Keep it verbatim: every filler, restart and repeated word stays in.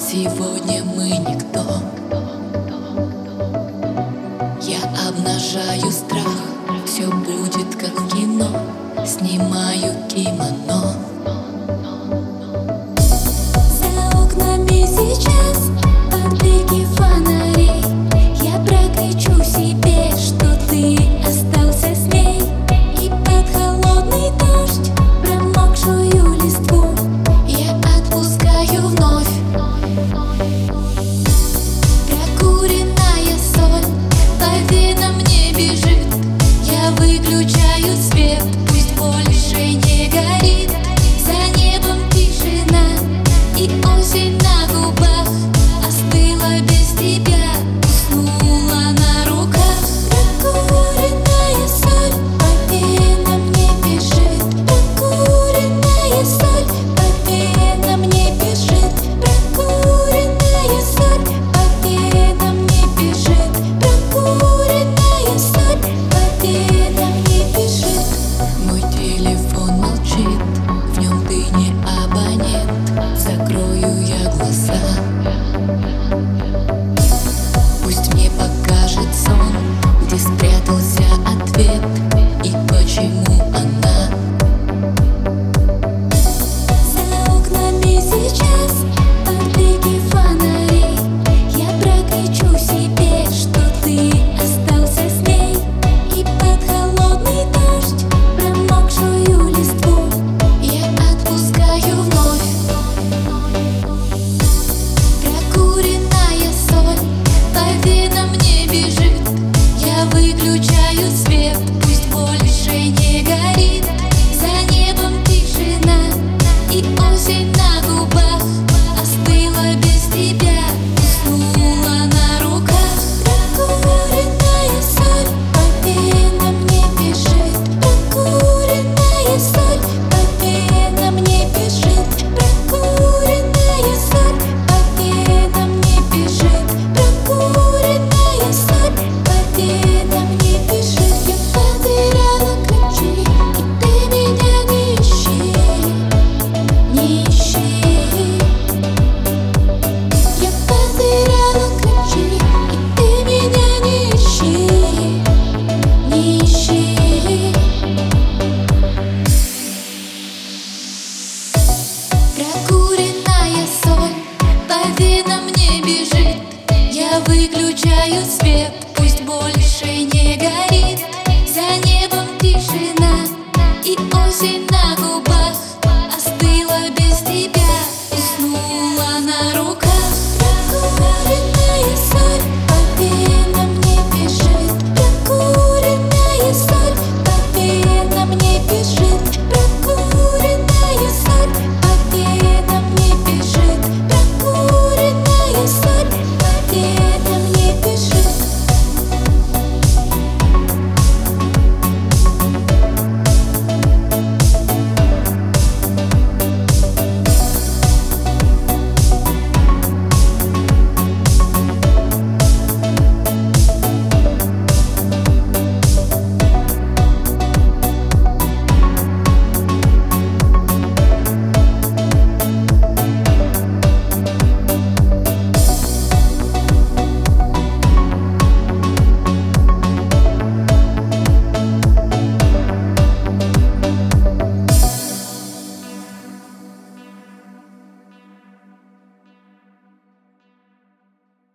Сегодня мы никто. Я обнажаю страх, все будет как в кино. Снимаю кимоно. За окнами сейчас подблики фонарей. Я прокричу себе, что ты остался с ней. И под холодный дождь промокшую листву Я отпускаю вновь. прокуренная соль по венам не бежит. Я выключаю свет, пусть больше не горит. За небом тишина и осень на губах. Остыла без тебя, уснула на руках. Прокуренная соль по венам не бежит. Прокуренная соль по венам не бежит. Прокуренная соль по венам не бежит. Прокуренная соль по венам не бежит. Мой телефон молчит, в нем ты не абонент. Закрою я глаза. Пусть мне покажет сон, где спрятался ответ и почему она. За окнами сейчас подблики фонарей. Я прокричу себе, что ты остался с ней. И под холодный дождь промокшую листву Я отпускаю вновь. прокуренная соль по венам не бежит. Я выключаю свет, пусть больше не горит. За небом тишина и осень на губах. Остыла без тебя, уснула на руках. Прокуренная соль по венам не бежит. Прокуренная соль по венам не бежит. Прокуренная соль по венам не бежит. Прокуренная соль по венам не бежит. Я потеряла ключи, и ты меня не ищи, не ищи. Я потеряла ключи, и ты меня не ищи, не ищи. Прокуренная соль по венам не бежит. Я выключаю свет, пусть больше не горит. За небом тишина и осень на губах. Остыла без тебя, уснула на руках.